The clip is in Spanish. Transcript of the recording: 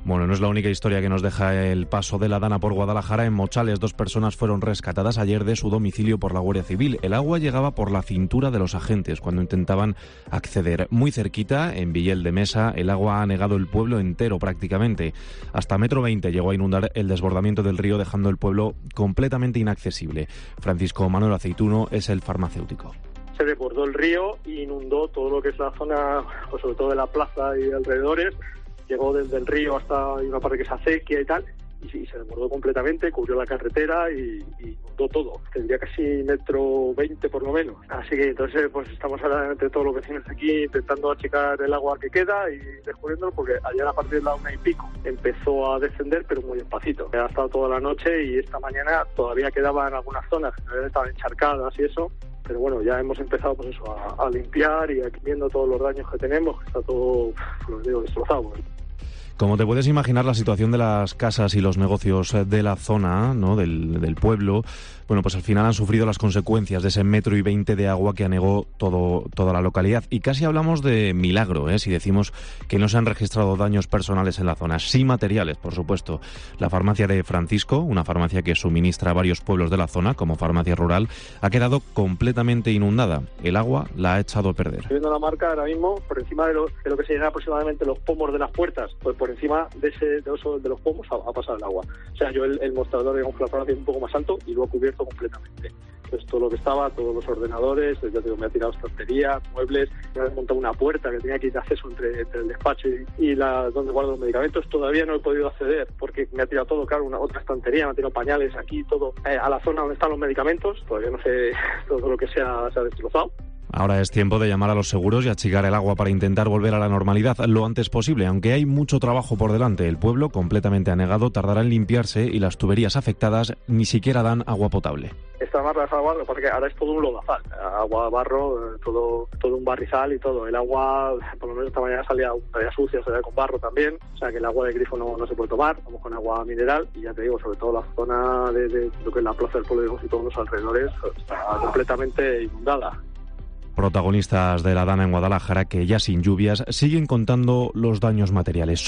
Bueno, no es la única historia que nos deja el paso de la Dana por Guadalajara. En Mochales, 2 personas fueron rescatadas ayer de su domicilio por la Guardia Civil. El agua llegaba por la cintura de los agentes cuando intentaban acceder. Muy cerquita, en Villel de Mesa, el agua ha anegado el pueblo entero prácticamente. Hasta 1,20 m llegó a inundar el desbordamiento del río, dejando el pueblo completamente inaccesible. Francisco Manuel Aceituno es el farmacéutico. Se desbordó el río e inundó todo lo que es la zona, pues sobre todo de la plaza y alrededores. Llegó desde el río hasta una parte que es acequia y tal, y sí, se desbordó completamente, cubrió la carretera y inundó todo. Tendría casi 1,20 m por lo menos. Así que entonces pues estamos ahora entre todos los vecinos aquí intentando achicar el agua que queda y descubriéndolo, porque ayer a partir de la 1:00 y pico empezó a descender, pero muy despacito. Ha estado toda la noche y esta mañana todavía quedaban algunas zonas que estaban encharcadas y eso. Pero bueno, ya hemos empezado pues eso, a limpiar y aquí viendo todos los daños que tenemos, que está todo, pues digo, destrozado. Como te puedes imaginar, la situación de las casas y los negocios de la zona, ¿no?, del pueblo, bueno, pues al final han sufrido las consecuencias de ese 1,20 m de agua que anegó toda la localidad. Y casi hablamos de milagro, si decimos que no se han registrado daños personales en la zona, sí materiales, por supuesto. La farmacia de Francisco, una farmacia que suministra a varios pueblos de la zona, como farmacia rural, ha quedado completamente inundada. El agua la ha echado a perder. Estoy viendo la marca ahora mismo, por encima de lo que serían aproximadamente los pomos de las puertas, pues por encima de los pomos ha pasado el agua. O sea, yo el mostrador, digamos, la farmacia es un poco más alto y lo ha cubierto completamente. Entonces todo lo que estaba, todos los ordenadores, ya te digo, me ha tirado estanterías, muebles, me ha desmontado una puerta que tenía que ir de acceso entre el despacho y donde guardo los medicamentos. Todavía no he podido acceder porque me ha tirado todo, claro, otra estantería, me ha tirado pañales aquí, todo a la zona donde están los medicamentos. Todavía no sé todo lo que se ha destrozado. Ahora es tiempo de llamar a los seguros y achicar el agua para intentar volver a la normalidad lo antes posible. Aunque hay mucho trabajo por delante, el pueblo, completamente anegado, tardará en limpiarse y las tuberías afectadas ni siquiera dan agua potable. Está más relajado agua, lo que pasa es que ahora es todo un lodazal, agua, barro, todo un barrizal y todo. El agua, por lo menos esta mañana salía sucia, salía con barro también, o sea que el agua de grifo no se puede tomar, vamos con agua mineral y ya te digo, sobre todo la zona de lo que es la plaza del pueblo y todos los alrededores está completamente inundada. Protagonistas de la Dana en Guadalajara que ya sin lluvias siguen contando los daños materiales.